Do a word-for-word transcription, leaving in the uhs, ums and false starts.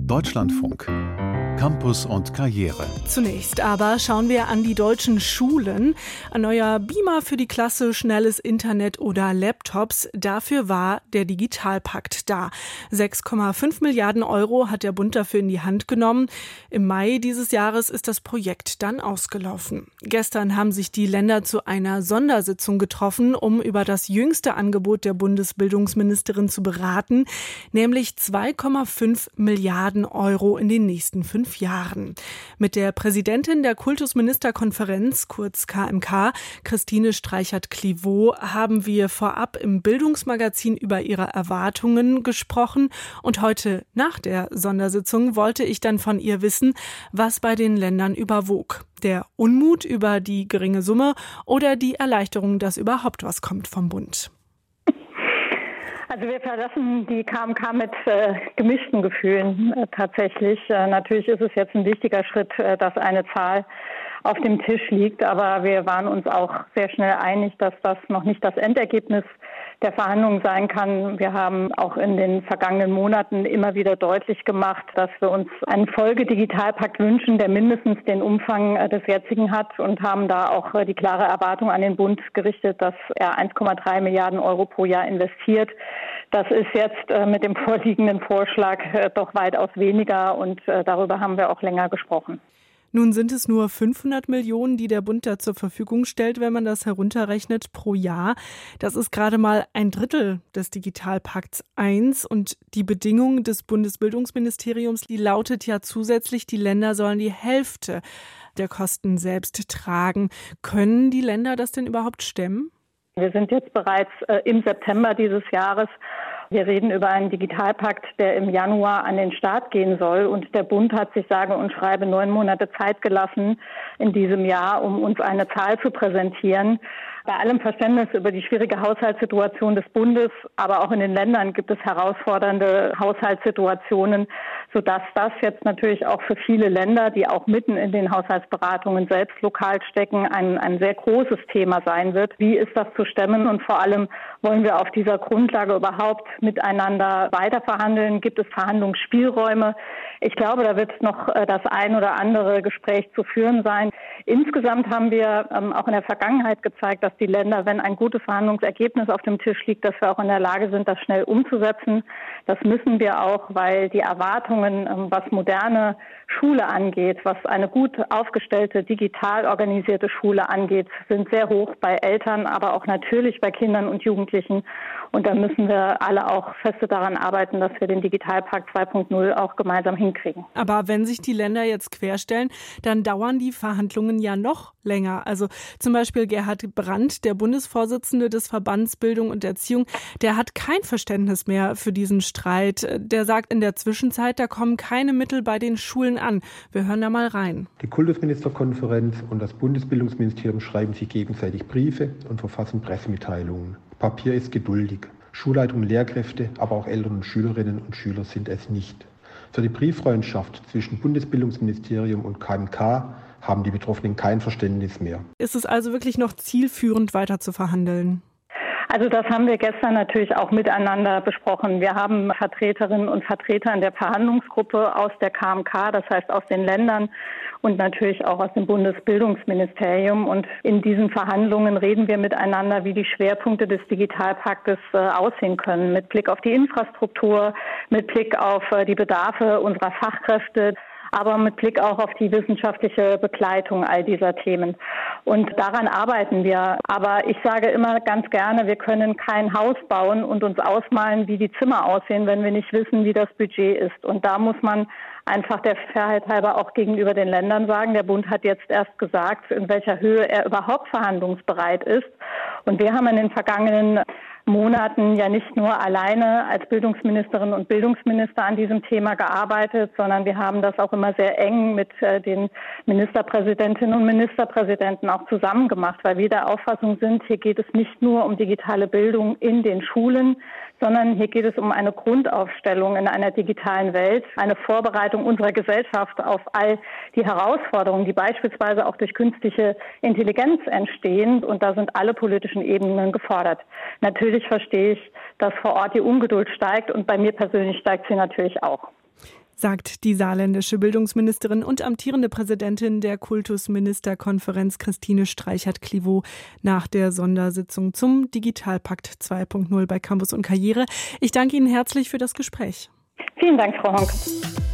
Deutschlandfunk. Campus und Karriere. Zunächst aber schauen wir an die deutschen Schulen. Ein neuer Beamer für die Klasse, schnelles Internet oder Laptops. Dafür war der Digitalpakt da. sechs Komma fünf Milliarden Euro hat der Bund dafür in die Hand genommen. Im Mai dieses Jahres ist das Projekt dann ausgelaufen. Gestern haben sich die Länder zu einer Sondersitzung getroffen, um über das jüngste Angebot der Bundesbildungsministerin zu beraten, nämlich zwei Komma fünf Milliarden Euro in den nächsten fünf Jahren. Mit der Präsidentin der Kultusministerkonferenz, kurz K M K, Christine Streichert-Clivaux, haben wir vorab im Bildungsmagazin über ihre Erwartungen gesprochen. Und heute nach der Sondersitzung wollte ich dann von ihr wissen, was bei den Ländern überwog. Der Unmut über die geringe Summe oder die Erleichterung, dass überhaupt was kommt vom Bund? Also wir verlassen die K M K mit äh, gemischten Gefühlen äh, tatsächlich. Äh, natürlich ist es jetzt ein wichtiger Schritt, äh, dass eine Zahl auf dem Tisch liegt, aber wir waren uns auch sehr schnell einig, dass das noch nicht das Endergebnis der Verhandlungen sein kann. Wir haben auch in den vergangenen Monaten immer wieder deutlich gemacht, dass wir uns einen Folgedigitalpakt wünschen, der mindestens den Umfang äh, des jetzigen hat, und haben da auch äh, die klare Erwartung an den Bund gerichtet, dass er eins Komma drei Milliarden Euro pro Jahr investiert. Das ist jetzt äh, mit dem vorliegenden Vorschlag äh, doch weitaus weniger, und äh, darüber haben wir auch länger gesprochen. Nun sind es nur fünfhundert Millionen, die der Bund da zur Verfügung stellt, wenn man das herunterrechnet pro Jahr. Das ist gerade mal ein Drittel des Digitalpakts eins. Und die Bedingung des Bundesbildungsministeriums, die lautet ja zusätzlich, die Länder sollen die Hälfte der Kosten selbst tragen. Können die Länder das denn überhaupt stemmen? Wir sind jetzt bereits äh, im September dieses Jahres. Wir reden über einen Digitalpakt, der im Januar an den Start gehen soll. Und der Bund hat sich sage und schreibe neun Monate Zeit gelassen in diesem Jahr, um uns eine Zahl zu präsentieren. Bei allem Verständnis über die schwierige Haushaltssituation des Bundes, aber auch in den Ländern gibt es herausfordernde Haushaltssituationen, sodass das jetzt natürlich auch für viele Länder, die auch mitten in den Haushaltsberatungen selbst lokal stecken, ein, ein sehr großes Thema sein wird. Wie ist das zu stemmen, und vor allem wollen wir auf dieser Grundlage überhaupt miteinander weiterverhandeln? Gibt es Verhandlungsspielräume? Ich glaube, da wird noch das ein oder andere Gespräch zu führen sein. Insgesamt haben wir ähm, auch in der Vergangenheit gezeigt, dass die Länder, wenn ein gutes Verhandlungsergebnis auf dem Tisch liegt, dass wir auch in der Lage sind, das schnell umzusetzen. Das müssen wir auch, weil die Erwartungen, ähm, was moderne Schule angeht, was eine gut aufgestellte, digital organisierte Schule angeht, sind sehr hoch bei Eltern, aber auch natürlich bei Kindern und Jugendlichen. Und da müssen wir alle auch feste daran arbeiten, dass wir den Digitalpakt zwei Punkt null auch gemeinsam hinkriegen. Aber wenn sich die Länder jetzt querstellen, dann dauern die Verhandlungen ja noch länger. Also zum Beispiel Gerhard Brandt, der Bundesvorsitzende des Verbands Bildung und Erziehung, der hat kein Verständnis mehr für diesen Streit. Der sagt, in der Zwischenzeit, da kommen keine Mittel bei den Schulen an. Wir hören da mal rein. Die Kultusministerkonferenz und das Bundesbildungsministerium schreiben sich gegenseitig Briefe und verfassen Pressemitteilungen. Papier ist geduldig. Schulleitung und Lehrkräfte, aber auch Eltern und Schülerinnen und Schüler sind es nicht. Für die Brieffreundschaft zwischen Bundesbildungsministerium und K M K haben die Betroffenen kein Verständnis mehr. Ist es also wirklich noch zielführend, weiter zu verhandeln? Also das haben wir gestern natürlich auch miteinander besprochen. Wir haben Vertreterinnen und Vertreter in der Verhandlungsgruppe aus der K M K, das heißt aus den Ländern, und natürlich auch aus dem Bundesbildungsministerium. Und in diesen Verhandlungen reden wir miteinander, wie die Schwerpunkte des Digitalpaktes äh, aussehen können, mit Blick auf die Infrastruktur, mit Blick auf äh, die Bedarfe unserer Fachkräfte, aber mit Blick auch auf die wissenschaftliche Begleitung all dieser Themen. Und daran arbeiten wir. Aber ich sage immer ganz gerne, wir können kein Haus bauen und uns ausmalen, wie die Zimmer aussehen, wenn wir nicht wissen, wie das Budget ist. Und da muss man einfach der Fairheit halber auch gegenüber den Ländern sagen, der Bund hat jetzt erst gesagt, in welcher Höhe er überhaupt verhandlungsbereit ist. Und wir haben in den vergangenen Monaten ja nicht nur alleine als Bildungsministerin und Bildungsminister an diesem Thema gearbeitet, sondern wir haben das auch immer sehr eng mit äh, den Ministerpräsidentinnen und Ministerpräsidenten auch zusammen gemacht, weil wir der Auffassung sind, hier geht es nicht nur um digitale Bildung in den Schulen, sondern hier geht es um eine Grundaufstellung in einer digitalen Welt, eine Vorbereitung unserer Gesellschaft auf all die Herausforderungen, die beispielsweise auch durch künstliche Intelligenz entstehen. Und da sind alle politischen Ebenen gefordert. Natürlich verstehe ich, dass vor Ort die Ungeduld steigt, und bei mir persönlich steigt sie natürlich auch. sagt die saarländische Bildungsministerin und amtierende Präsidentin der Kultusministerkonferenz Christine Streichert-Clivaux nach der Sondersitzung zum Digitalpakt zwei Punkt null bei Campus und Karriere. Ich danke Ihnen herzlich für das Gespräch. Vielen Dank, Frau Honk.